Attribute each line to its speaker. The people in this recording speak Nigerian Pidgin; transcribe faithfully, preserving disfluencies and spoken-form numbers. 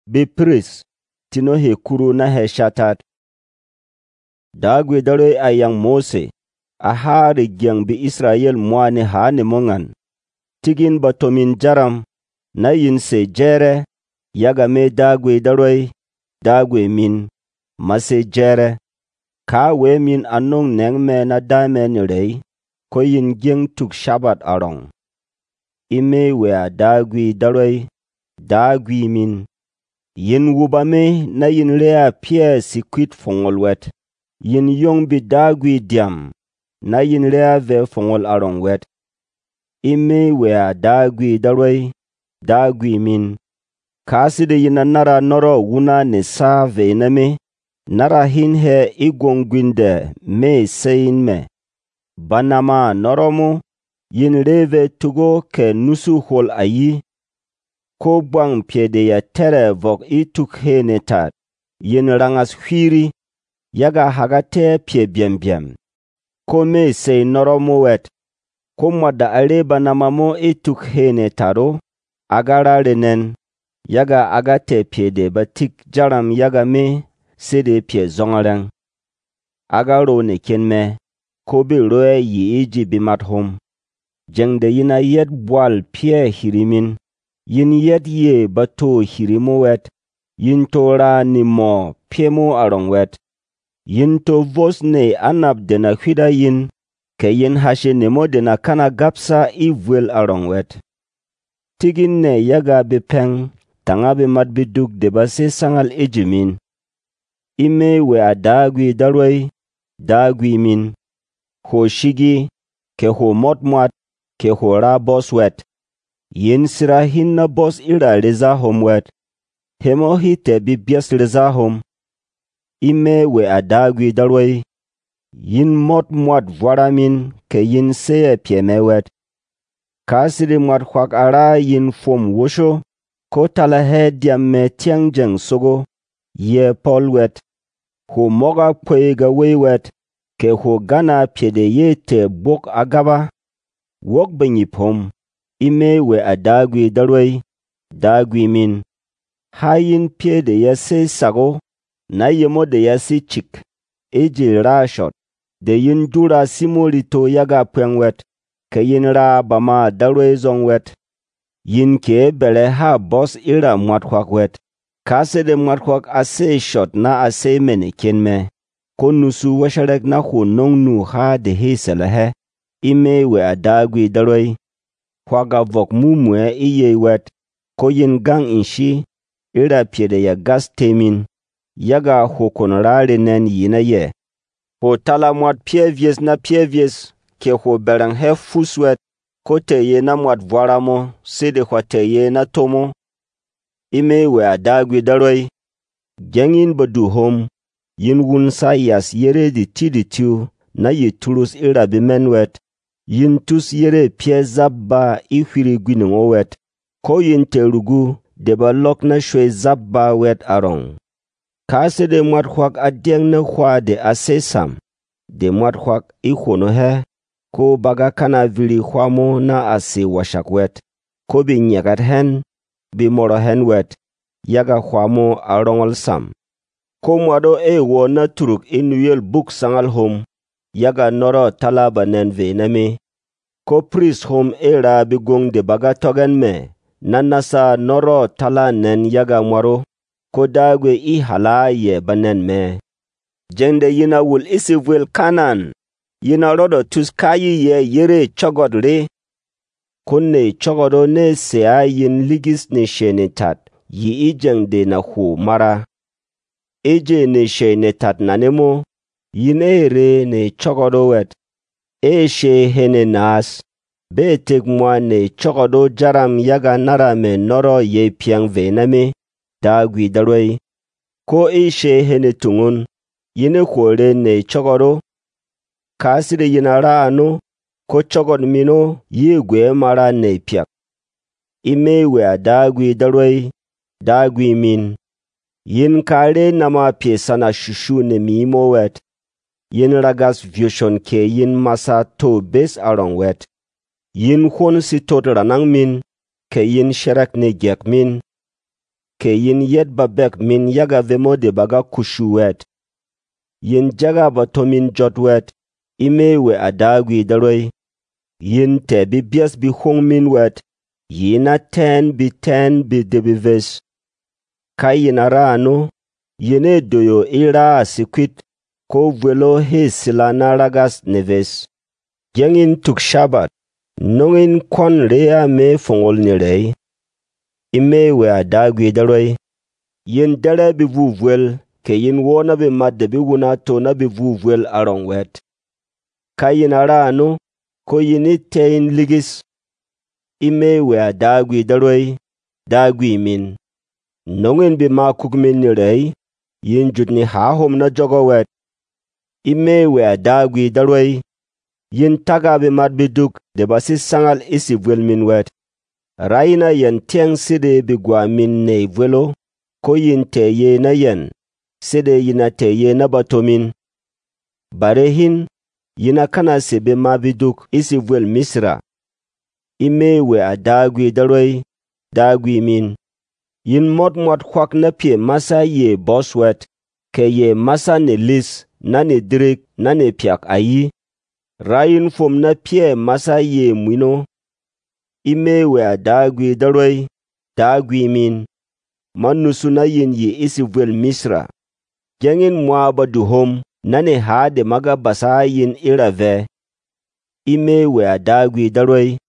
Speaker 1: bi pris tino he kuru na he shatat. Dagwe dare ayang Mose a hari gyang bi Israel mwane hane mongan. Tigin batomin jaram na yin se jere yaga me dagwe dare dagwe min mase jere. Ka we min anong neng me na damen rei ko yin gyang tuk shabat arong. Ime we a dagwe dare dagwe min. Yin wubame na yin rea pie sikwit fongol wet. Yin yong bi dagwe diam na yin rea ve fongol arong wet. Ime we a dagwe dare dagwe min. Kasi de yin nara noro wuna ne sa ve na me. Nara hin he igong gwinde me sein me. Banama noromo yin reve tugo ke nusu hol ayi. Ko bwang piede ya tere vok ituk he netat. Yin rangas hwiri yaga hagate pie biem biem. Ko me sei noromo wet. Ko mwada ale banama mo ituk he netaro. Agara renen yaga agate piede batik jaram yaga me. Sede pie zongarang. Agaro ne kenme. Kobe roe yi iji bimat hom. Jeng de yina yet bwal pie hirimin. Yin yet ye bato hirimo wet. Yin to ra ni mo pie mo arong wet. Yin to vos ne anab dena hwida yin. Ke yin hashe nemo dena kana gapsa ivwel arong wet. Tigin ne yaga bipeng. Tanga bimat biduk deba se sangal ejimin. Ime we a dagwe darwe, dagwe min. Ho shigi, ke ho motmwat, ke ho ra bos wet. Yin sira hin na bos ira reza hom wet. Hemo hi te bi bias reza hom. Ime we a dagwe darwe. Yin motmwat vwara min, ke yin seye pieme wet. Kasiri mwat kwak ara yin fom wosho. Ko talahe diam me tiang jeng sogo. Ye Paul wet. Ho moga kwega we wet. Ke ho gana piede ye te bok agaba. Wok benyip hom. Ime we a dagwe darwe. Dagwe min. Hayin piede ya se sago. Na yemo de ya si chik. Eji ra shot. De yin dura simolito yaga pweng wet. Ke yin ra bama darwe zong wet. Yin ke bele ha bos ira mwat kwak wet. Kase de mwatkwak ase shot na ase mene kenme. Ko nusu washarek na hu nong nu ha de he selehe. Ime we a dagwe darwe. Kwaga vok mumwe iye wet. Ko yin gang inshi. Ira piede ya gas temin. Yaga ho konrare nen yina ye. Ho tala mwat pie vies na pie vies. Ke ho berang he fus wet. Ko te ye na mwat vwaramo. Sede kwa te ye na tomo. Ime we a dagwe darwe. Gengin badu hom. Yin wun sa yas yere di ti di tiu. Na yi turus ira bimen wet. Yin tus yere pie zabba ihwiri gwinungo wet. Ko yin terugu. Deba lok na shwe zabba wet arong. Kase de mwat kwak adyeng na kwa de ase sam. De mwat kwak ihono he. Ko baga kana vili kwa mo na ase washak wet. Ko bi nyagat hen. Bi moro hen wet. Yaga kwamo arongol sam. Ko mwado e wo na turuk inuyel buk sangal hom. Yaga noro talaba nen vename. Ko pris hom e ra bi gong de baga togen me. Nanasa noro tala nen yaga mwaro. Ko dagwe i hala ye banen me. Jende yina wul isivwel kanan. Yina rodo tuskayi ye yere chogod re. Kunne chogodo ne sea yin ligis ne shene tat. Yi ijeng de na hu mara. Eje ne shene tat nanemo. Yin e re ne chogodo wet. E she hene nas. Be tek mwa ne chogodo jaram yaga nara me noro ye piang vename. Dagwi darwe. Ko e she hene tungun. Yine kore ne chogodo. Kasire yina ra ano. Ko chogod mino ye gwe mara ne piak. Ime we a dagwi darwe. Dagwi min. Yin kare nama pie sana shushu ne mimo wet. Yin ragas vision ke yin masa to bes arong wet. Yin khon si tot ranang min. Ke yin sherak ne gek min. ke yin yet babek min yaga vemo de baga kushu wet. Yin jaga batomin jot wet, ime we adagwi daroi. Yin te bi bias bi hong min wet, yina ten bi ten bi debi ves. Kayina rano, yine doyo ira asikwit, ko vwelo he silana ragas neves. Gengin tuk shabat, nongin kon rea me fongol nirei. Ime we adagwi daroi. Yin dere bi vuvwel, ke yin wona bi madde bi wuna to na bi vuvwel arong wet. Kayina rano, ko yini tein ligis. Ime we adagwi daroi, dagwi min. Nongin bi makuk min nirei, yin jutni hahom na jogo wet. Ime we adagwi daroi, yin taga bi mad biduk de basi sangal isi vwel min wet. Raina yen tieng side bi gwa min ne vwelo, ko yin te ye na yen, side yina te ye na batomin. Barehin, yina kana sebe ma biduk isi vwel misra. Ime we adagwi daroi, dagwi min. Yin mod mod kwak na pie masa ye boss wet, ke ye masa ne lis, na ne direk, na ne piak ayi. Rayin fom na pie masa ye mwino. Ime we adagwi daroi, dagwi min. Manusu na yin ye isi vwel misra. Gengin mwaba duhom, na ne hade maga basa yin irave. Ime we adagwi daroi,